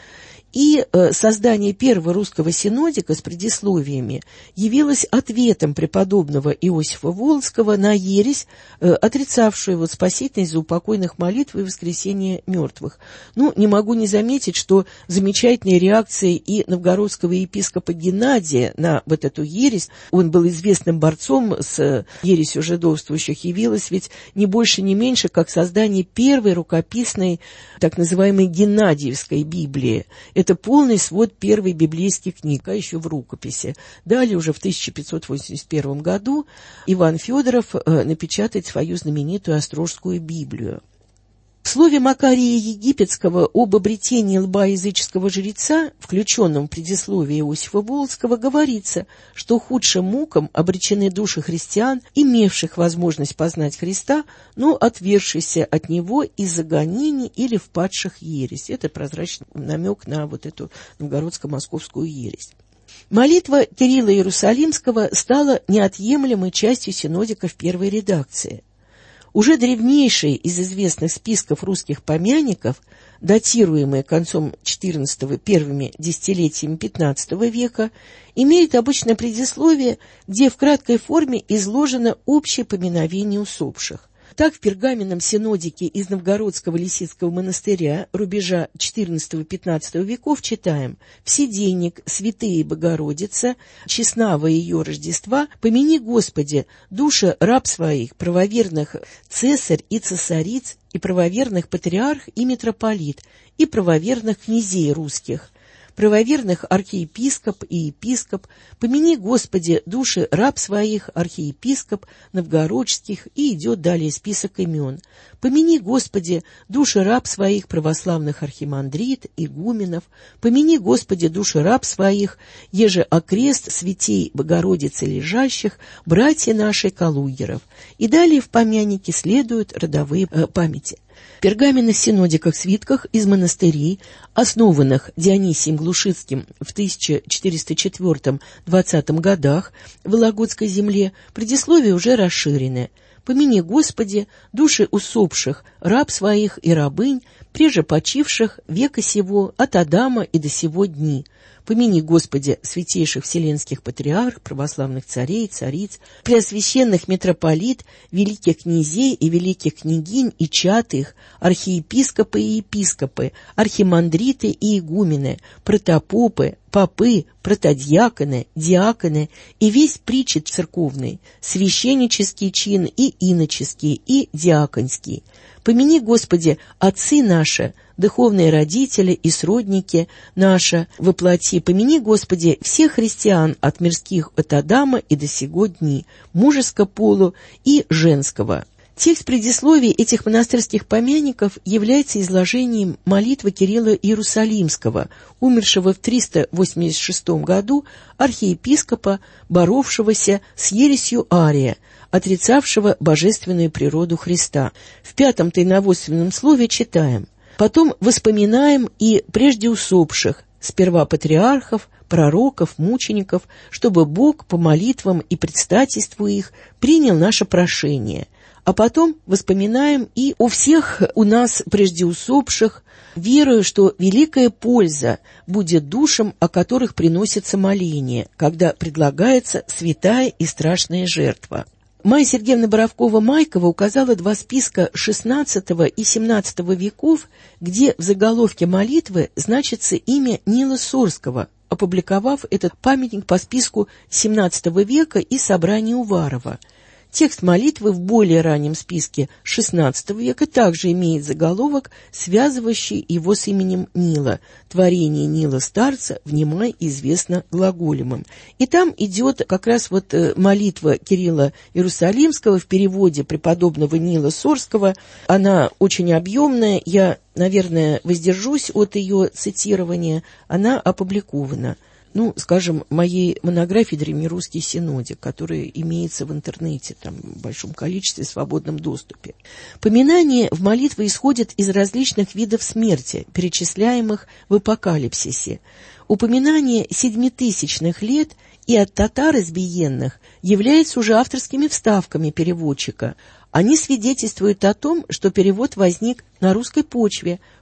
И э, создание первого русского синодика с предисловиями явилось ответом преподобного Иосифа Волоцкого на ересь, э, отрицавшую вот спасительность заупокойных молитв и воскресения мертвых. Ну, не могу не заметить, что замечательные реакции и новгородского епископа Геннадия на вот эту ересь, он был известным борцом с ересью жидовствующих, явилось ведь не больше, не меньше, как создание первой рукописной так называемой Геннадиевской Библии. Это полный свод первой библейских книг, а еще в рукописи. Далее уже в тысяча пятьсот восемьдесят первом году Иван Федоров э, напечатает свою знаменитую Острожскую Библию. В слове Макария Египетского об обретении лба языческого жреца, включенном в предисловие Иосифа Волоцкого, говорится, что худшим мукам обречены души христиан, имевших возможность познать Христа, но отвергшихся от Него из-за гонений или впадших в ересь. Это прозрачный намек на вот эту новгородско-московскую ересь. Молитва Кирилла Иерусалимского стала неотъемлемой частью синодика в первой редакции. Уже древнейшие из известных списков русских помянников, датируемые концом четырнадцатого, первыми десятилетиями пятнадцатого века, имеют обычное предисловие, где в краткой форме изложено общее поминовение усопших. Так, в пергаменном синодике из Новгородского Лисицкого монастыря рубежа четырнадцатого-пятнадцатого веков читаем: «Вседенник, святые Богородица, честного ее Рождества, помяни, Господи, души раб своих, правоверных цесарь и цесариц, и правоверных патриарх и митрополит, и правоверных князей русских, правоверных архиепископ и епископ, помяни, Господи, души раб своих, архиепископ, новгородских», и идет далее список имен. «Помяни, Господи, души раб своих, православных архимандрит, игуменов, помяни, Господи, души раб своих, еже окрест святей Богородицы лежащих, братья наши калугеров». И далее в помяннике следуют родовые э, памяти. В пергаменных синодиках свитках из монастырей, основанных Дионисием Глушицким в тысяча четыреста четвёртом — двадцатом годах в Вологодской земле, предисловие уже расширены. «Помяни, Господи, души усопших, раб своих и рабынь, преже почивших века сего, от Адама и до сего дни. Помяни, Господи, святейших вселенских патриарх, православных царей, цариц, преосвященных митрополит, великих князей и великих княгинь и чад их, архиепископы и епископы, архимандриты и игумены, протопопы, попы, протодиаконы, диаконы и весь причет церковный, священнический чин и иноческий, и диаконский. Помяни, Господи, отцы наши, духовные родители и сродники наши во плоти. Помяни, Господи, всех христиан от мирских от Адама и до сего дни, мужеского полу и женского». Текст предисловий этих монастырских помянников является изложением молитвы Кирилла Иерусалимского, умершего в триста восемьдесят шестом году, архиепископа, боровшегося с ересью Ария, отрицавшего божественную природу Христа. В пятом тайноводственном слове читаем: «Потом воспоминаем и прежде усопших, сперва патриархов, пророков, мучеников, чтобы Бог по молитвам и предстательству их принял наше прошение. А потом воспоминаем и о всех у нас прежде усопших, веруя, что великая польза будет душам, о которых приносится моление, когда предлагается святая и страшная жертва». Майя Сергеевна Боровкова-Майкова указала два списка шестнадцатого и семнадцатого веков, где в заголовке молитвы значится имя Нила Сорского, опубликовав этот памятник по списку семнадцатого века и собрания Уварова. Текст молитвы в более раннем списке шестнадцатого века также имеет заголовок, связывающий его с именем Нила. «Творение Нила Старца, внимай, известно глаголемым». И там идет как раз вот молитва Кирилла Иерусалимского в переводе преподобного Нила Сорского. Она очень объемная, я, наверное, воздержусь от ее цитирования. Она опубликована. Ну, скажем, моей монографии «Древнерусский синодик», которая имеется в интернете, там, в большом количестве, в свободном доступе. Поминание в молитве исходит из различных видов смерти, перечисляемых в апокалипсисе. Упоминание седьмитысячных лет и от татар избиенных является уже авторскими вставками переводчика. Они свидетельствуют о том, что перевод возник на русской почве в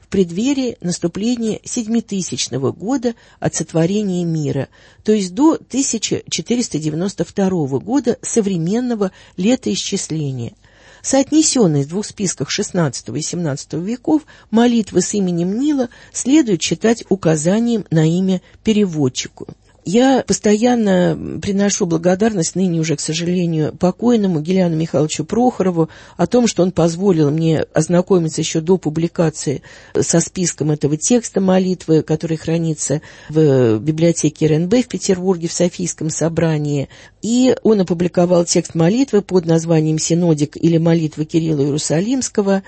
преддверии наступления седьмитысячного года от сотворения мира, то есть до тысяча четыреста девяносто второго года современного летоисчисления. Соотнесенные в двух списках шестнадцатого и семнадцатого веков молитвы с именем Нила следует читать указанием на имя переводчику. Я постоянно приношу благодарность ныне уже, к сожалению, покойному Гиляну Михайловичу Прохорову о том, что он позволил мне ознакомиться еще до публикации со списком этого текста молитвы, который хранится в библиотеке эр эн бэ в Петербурге в Софийском собрании. И он опубликовал текст молитвы под названием «Синодик» или «Молитва Кирилла Иерусалимского»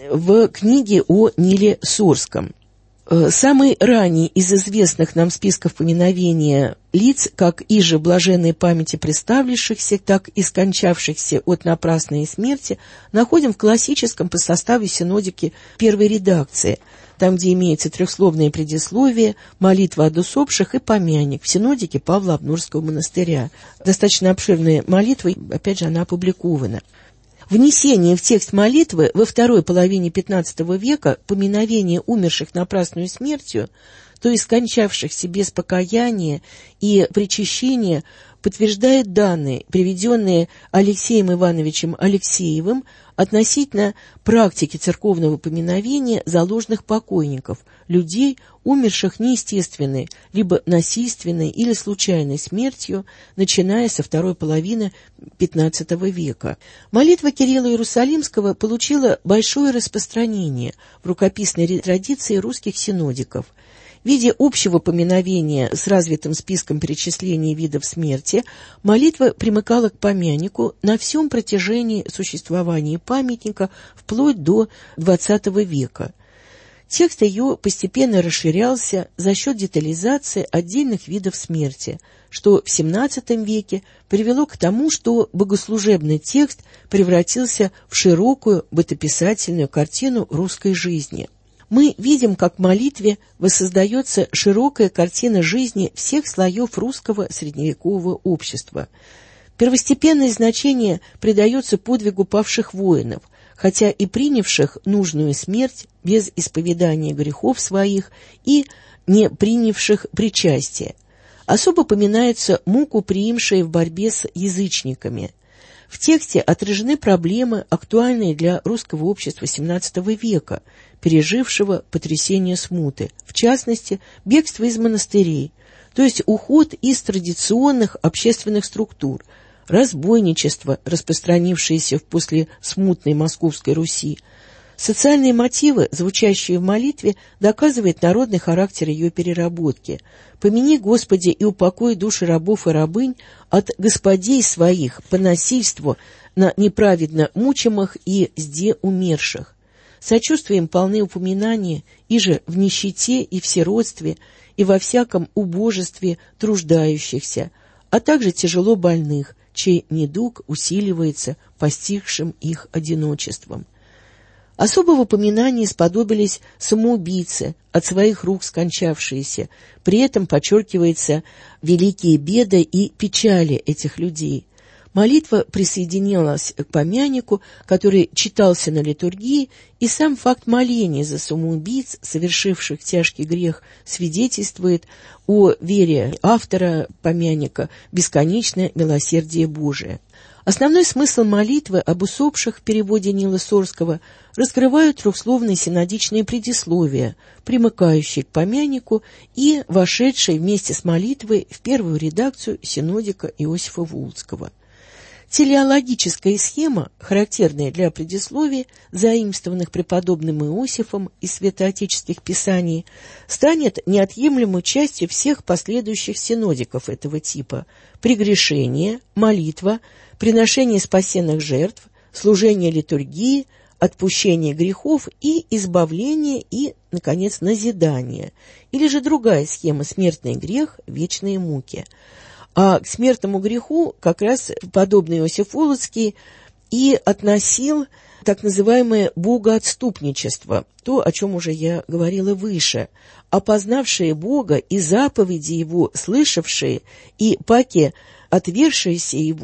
в книге о Ниле Сорском. Самый ранний из известных нам списков поминовения лиц, как иже блаженной памяти представившихся, так и скончавшихся от напрасной смерти, находим в классическом по составу синодики первой редакции, там, где имеется трехсловное предисловие, молитва о усопших и помяник в синодике Павла Обнорского монастыря. Достаточно обширная молитва, опять же, она опубликована. Внесение в текст молитвы во второй половине пятнадцатого века поминовения умерших напрасную смертью, то есть скончавшихся без покаяния и причащения, подтверждает данные, приведенные Алексеем Ивановичем Алексеевым относительно практики церковного поминовения заложных покойников, людей, умерших неестественной, либо насильственной или случайной смертью, начиная со второй половины пятнадцатого века. Молитва Кирилла Иерусалимского получила большое распространение в рукописной традиции русских синодиков. В виде общего поминовения с развитым списком перечислений видов смерти молитва примыкала к помянику на всем протяжении существования памятника вплоть до двадцатого века. Текст ее постепенно расширялся за счет детализации отдельных видов смерти, что в семнадцатом веке привело к тому, что богослужебный текст превратился в широкую бытописательную картину русской жизни. Мы видим, как в молитве воссоздается широкая картина жизни всех слоев русского средневекового общества. Первостепенное значение придается подвигу павших воинов, хотя и принявших нужную смерть без исповедания грехов своих и не принявших причастия. Особо поминается муку, приимшие в борьбе с язычниками. В тексте отражены проблемы, актуальные для русского общества семнадцатого века, пережившего потрясение смуты, в частности, бегство из монастырей, то есть уход из традиционных общественных структур, разбойничество, распространившееся в послесмутной Московской Руси. Социальные мотивы, звучащие в молитве, доказывают народный характер ее переработки. «Помяни, Господи, и упокой души рабов и рабынь от господей своих по насильству на неправедно мучимых и сде умерших». Сочувствием полны упоминания и же в нищете и в сиротстве, и во всяком убожестве труждающихся, а также тяжело больных, чей недуг усиливается постигшим их одиночеством. Особого поминания сподобились самоубийцы, от своих рук скончавшиеся. При этом подчеркивается великие беды и печали этих людей. Молитва присоединилась к помянику, который читался на литургии, и сам факт моления за самоубийц, совершивших тяжкий грех, свидетельствует о вере автора помяника в бесконечное милосердие Божие. Основной смысл молитвы об усопших в переводе Нила Сорского раскрывают трехсловные синодичные предисловия, примыкающие к помянику и вошедшие вместе с молитвой в первую редакцию синодика Иосифа Вулцкого. Телеологическая схема, характерная для предисловий, заимствованных преподобным Иосифом из святоотеческих писаний, станет неотъемлемой частью всех последующих синодиков этого типа: прегрешение, молитва, приношение спасенных жертв, служение литургии, отпущение грехов и избавление и, наконец, назидание, или же другая схема: смертный грех, вечные муки. А к смертному греху как раз подобный Иосиф Волоцкий и относил так называемое богоотступничество, то, о чем уже я говорила выше, опознавшие Бога и заповеди Его, слышавшие и паки отвергшиеся Его,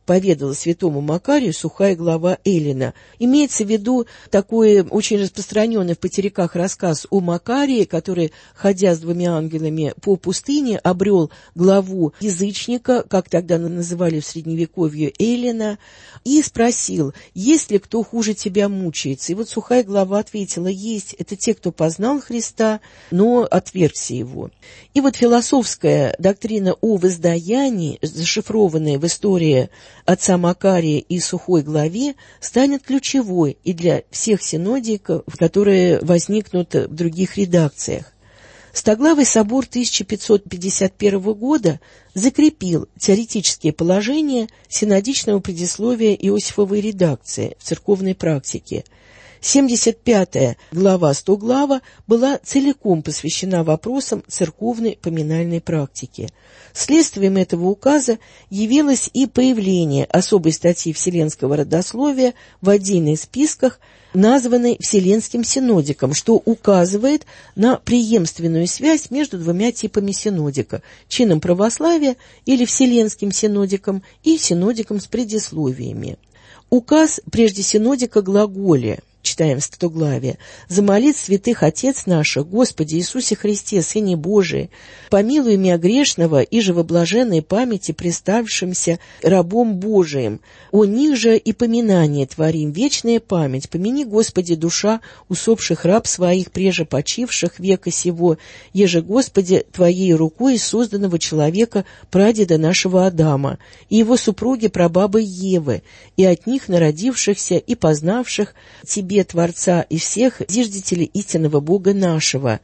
поведала святому Макарию сухая глава Эллина. Имеется в виду такой очень распространенный в потеряках рассказ о Макарии, который, ходя с двумя ангелами по пустыне, обрел главу язычника, как тогда называли в Средневековье Эллина, и спросил: «Есть ли кто хуже тебя мучается?» И вот сухая глава ответила: «Есть. Это те, кто познал Христа, но отвергся его». И вот философская доктрина о воздаянии, зашифрованная в истории отца Макария и сухой главе, станет ключевой и для всех синодиков, которые возникнут в других редакциях. Стоглавый собор тысяча пятьсот пятьдесят первого года закрепил теоретические положения синодичного предисловия Иосифовой редакции в церковной практике. семьдесят пятая глава Стоглава была целиком посвящена вопросам церковной поминальной практики. Следствием этого указа явилось и появление особой статьи Вселенского родословия в отдельных списках, названной Вселенским синодиком, что указывает на преемственную связь между двумя типами синодика – чином православия или Вселенским синодиком и синодиком с предисловиями. Указ прежде синодика глаголе, читаем в Стоглаве: «Замолит святых Отец наших, Господи Иисусе Христе, Сыне Божий, помилуй меня грешного и же во блаженной памяти представшимся рабом Божиим. О них же и поминание творим, вечная память. Помяни, Господи, душа усопших раб своих, преже почивших века сего, еже, Господи, Твоей рукой созданного человека, прадеда нашего Адама, и его супруги прабабы Евы, и от них народившихся и познавших Тебе, Творца, и всех зиждителей истинного Бога нашего,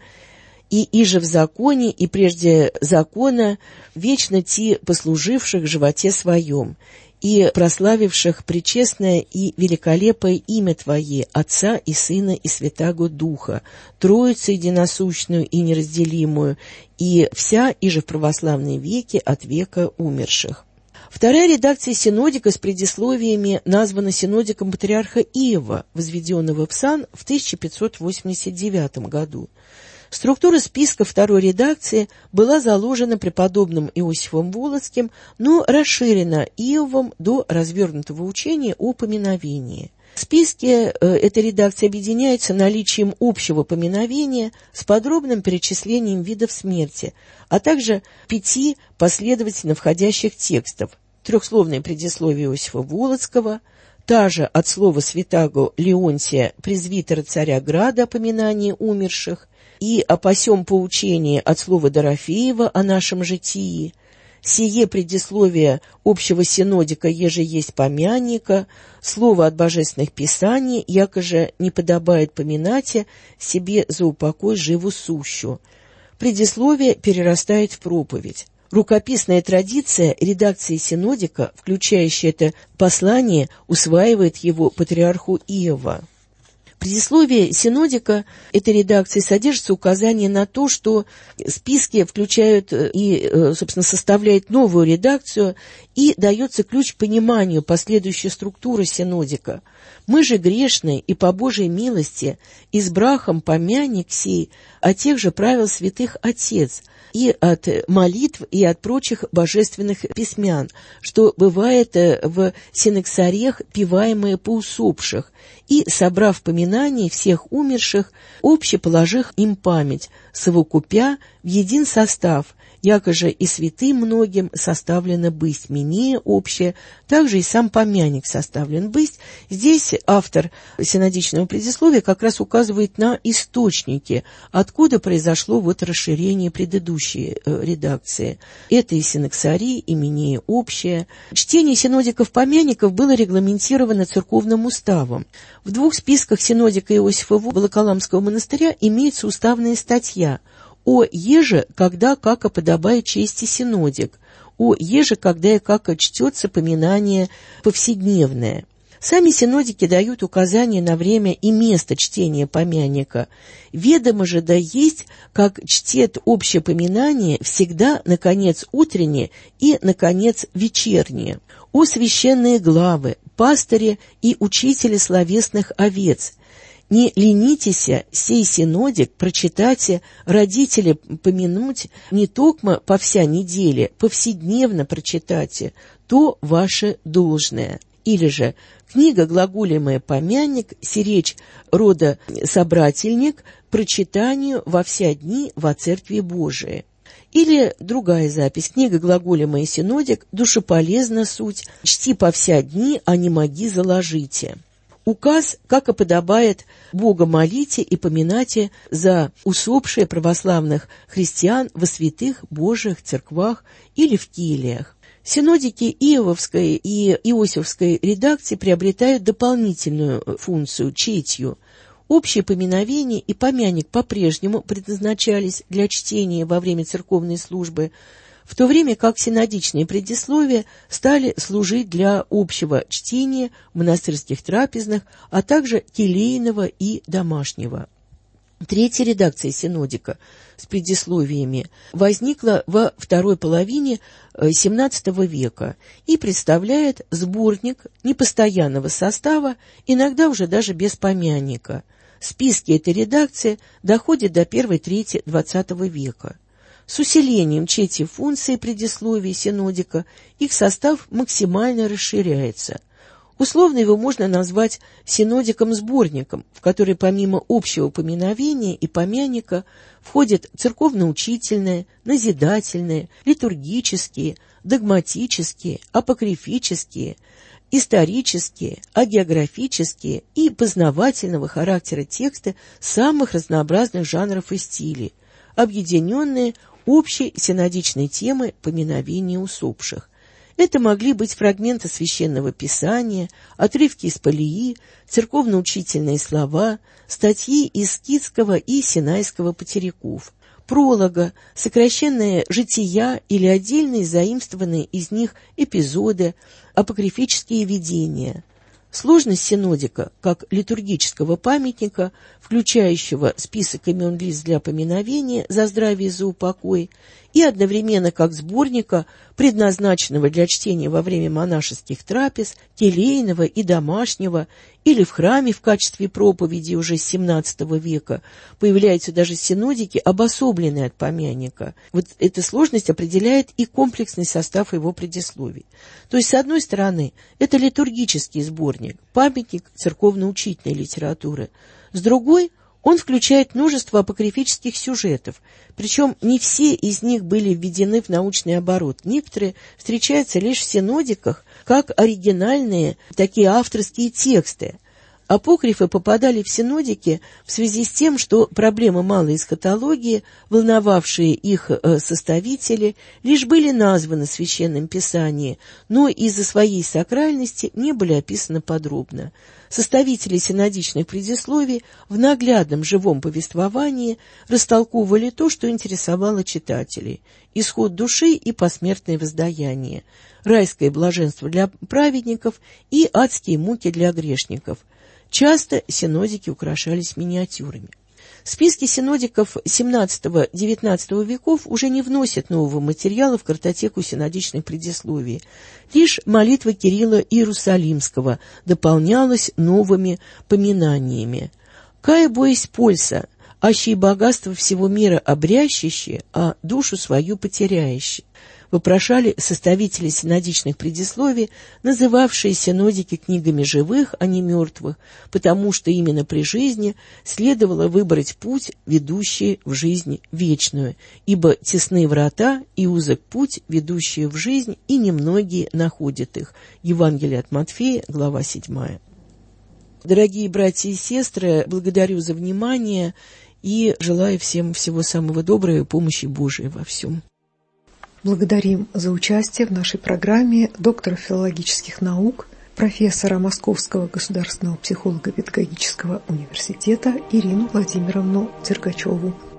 и иже в законе, и прежде закона, вечно Ти послуживших в животе своем, и прославивших пречестное и великолепое имя Твое, Отца и Сына и Святаго Духа, Троицу единосущную и неразделимую, и вся иже в православные веки от века умерших». Вторая редакция синодика с предисловиями названа синодиком патриарха Иова, возведенного в сан в тысяча пятьсот восемьдесят девятом году. Структура списка второй редакции была заложена преподобным Иосифом Волоцким, но расширена Иовом до развернутого учения о поминовении. В списке э, эта редакция объединяется наличием общего поминовения с подробным перечислением видов смерти, а также пяти последовательно входящих текстов: трехсловное предисловие Иосифа Волоцкого, та же от слова святаго Леонтия, презвитера царя Града, о поминании умерших, и о посем поучении от слова Дорофеева о нашем житии, сие предисловие общего синодика, еже есть помянника, слово от божественных писаний, якоже не подобает поминате себе за упокой живу сущу. Предисловие перерастает в проповедь. Рукописная традиция редакции синодика, включающая это послание, усваивает его патриарху Иова. В предисловии синодика этой редакции содержится указание на то, что списки включают и, собственно, составляют новую редакцию, и дается ключ к пониманию последующей структуры синодика. Мы же грешны, и по Божьей милости избрахом помяник сей, а тех же правил святых Отец, и от молитв, и от прочих божественных письмян, что бывает в синексарех, певаемые по усопших, и, собрав поминание всех умерших, общеположих им память, совокупя в един состав, якоже и святым многим составлено бысть, минея общее, также и сам помяник составлен бысть. Здесь автор синодичного предисловия как раз указывает на источники, откуда произошло вот расширение предыдущей э, редакции. Это и синексарий, и минея общее. Чтение синодиков-помяников было регламентировано церковным уставом. В двух списках синодика Иосифа Волоколамского монастыря имеется уставная статья о еже, когда како подобает чести синодик, о еже, когда и како чтется поминание повседневное. Сами синодики дают указания на время и место чтения помяника. Ведомо же да есть, как чтет общее поминание всегда на конец утреннее и на конец вечернее. О священные главы, пастыри и учители словесных овец, не ленитеся сей синодик прочитайте, родители помянуть не токмо по вся неделе, повседневно прочитайте, то ваше должное. Или же книга глаголемая помянник, сиречь рода собрательник, прочитанию во вся дни во Церкви Божией. Или другая запись, книга глаголемая синодик, душеполезна суть, чти по вся дни, а не моги заложите. Указ, как и подобает, Бога молите и поминайте за усопшие православных христиан во святых Божьих церквах или в кельях. Синодики Иововской и Иосифской редакции приобретают дополнительную функцию четью. Общие поминовения и помянник по-прежнему предназначались для чтения во время церковной службы, в то время как синодичные предисловия стали служить для общего чтения в монастырских трапезных, а также келейного и домашнего. Третья редакция синодика с предисловиями возникла во второй половине семнадцатого века и представляет сборник непостоянного состава, иногда уже даже без помянника. Списки этой редакции доходят до первой трети двадцатого века. С усилением чети функции предисловий синодика их состав максимально расширяется. Условно его можно назвать синодиком-сборником, в который помимо общего поминовения и помяника входят церковно-учительные, назидательные, литургические, догматические, апокрифические, исторические, агеографические и познавательного характера тексты самых разнообразных жанров и стилей, объединенные общей синодичной темой поминовения усопших. Это могли быть фрагменты Священного Писания, отрывки из Палии, церковно-учительные слова, статьи из Скитского и Синайского потеряков, пролога, сокращенные жития или отдельные заимствованные из них эпизоды, апокрифические видения. Сложность синодика, как литургического памятника, включающего список имен лиц для поминовения за здравие и за упокой, и одновременно как сборника, предназначенного для чтения во время монашеских трапез, келейного и домашнего, или в храме в качестве проповеди уже с семнадцатого века, появляются даже синодики, обособленные от помяника. Вот эта сложность определяет и комплексный состав его предисловий. То есть, с одной стороны, это литургический сборник, памятник церковно-учительной литературы. С другой, он включает множество апокрифических сюжетов, причем не все из них были введены в научный оборот. Некоторые встречаются лишь в синодиках, как оригинальные такие авторские тексты. Апокрифы попадали в синодики в связи с тем, что проблемы малой эсхатологии, волновавшие их составители, лишь были названы в Священном Писании, но из-за своей сакральности не были описаны подробно. Составители синодичных предисловий в наглядном живом повествовании растолковывали то, что интересовало читателей: исход души и посмертное воздаяние, райское блаженство для праведников и адские муки для грешников. Часто синодики украшались миниатюрами. Списки синодиков семнадцатого-девятнадцатого веков уже не вносят нового материала в картотеку синодичных предисловий. Лишь молитва Кирилла Иерусалимского дополнялась новыми поминаниями. «Кая боясь польса, аще богатство всего мира обрящище, а душу свою потеряющее», вопрошали составители синодичных предисловий, называвшие синодики книгами живых, а не мертвых, потому что именно при жизни следовало выбрать путь, ведущий в жизнь вечную, ибо тесны врата и узок путь, ведущий в жизнь, и немногие находят их. Евангелие от Матфея, глава седьмая. Дорогие братья и сестры, благодарю за внимание и желаю всем всего самого доброго и помощи Божией во всем. Благодарим за участие в нашей программе доктора филологических наук, профессора Московского государственного психолого-педагогического университета Ирину Владимировну Дергачеву.